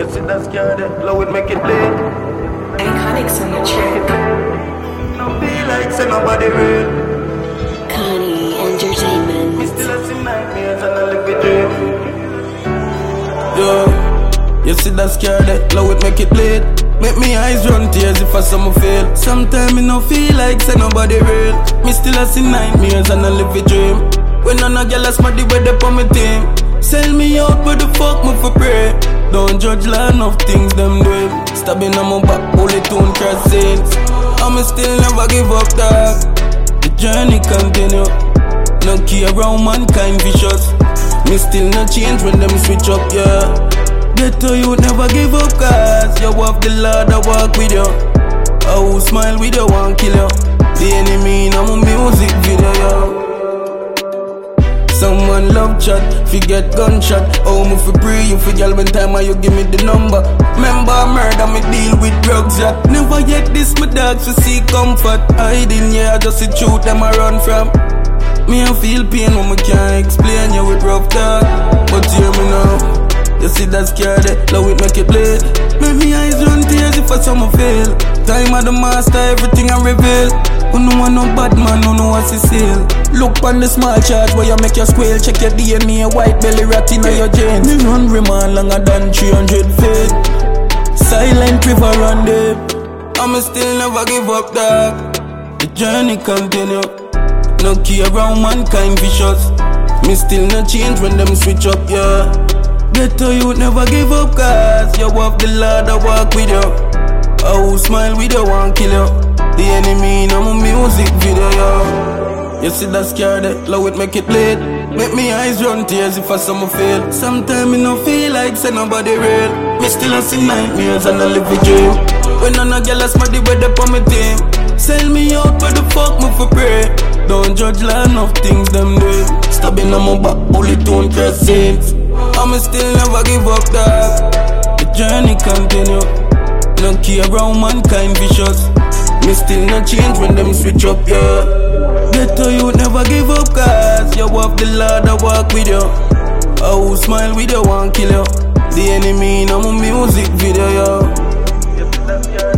You see that scared, love it make it bleed. Iconics on the track. Don't feel like say nobody real. Connie Entertainment. Me still a see nightmares and I live a dream. Yo, you see that scared, love it make it bleed. Make me eyes run tears if I saw me fail. Sometimes me no feel like say nobody real. Me still a see nightmares and I live a dream. When none of y'all smarty where they on me team. Sell me out where the fuck me for pray. Don't judge land of things them doing. Stabbing on my back, bullet tune crossings. I'ma still never give up dog. The journey continue. No care around mankind vicious. Me still not change when them switch up, yeah. Better you never give up cause you have the Lord that walk with you. I will smile with you, won't kill you. The enemy in my music video, yo. Someone love chat, forget gunshot. Oh, me for pray you for y'all when time you give me the number. Remember murder, me deal with drugs, yeah. Never yet this my dogs to see comfort. Hiding, yeah, just the truth them I run from. Me I feel pain when me can't explain you with rough talk. But hear me now. You see that scared, love it make it bleed. Make me eyes run tears if I saw me fail. Time of the master, everything I reveal. Who no want no bad man, who no what's his seal. Look on the small charge where you make your squeal. Check your DNA, white belly rat in your jeans. Me run remand longer than 300 feet. Silent river run deep. I'ma still never give up dog. The journey continue. No care around mankind vicious. Me still not change when them switch up, yeah. Better you never give up cause you have the Lord that walk with you. I will smile with you, won't kill you. The enemy in my music video, yo. You see that scared, love it make it bleed. Make me eyes run tears if I saw me fail. Sometimes me no feel like say nobody real. Me still a see nightmares and I live a dream. When none of y'all smarty where they on my team. Sell me out where the fuck me for pray. Don't judge land of things them do. Stabbing on my back, bullet tune crossings. I'ma still never give up dog. The journey continue. No care around mankind vicious. Me still not change when them switch up, yeah. Better you never give up cause you have the Lord that walk with you. I will smile with you, won't kill you. The enemy in my music video, yo.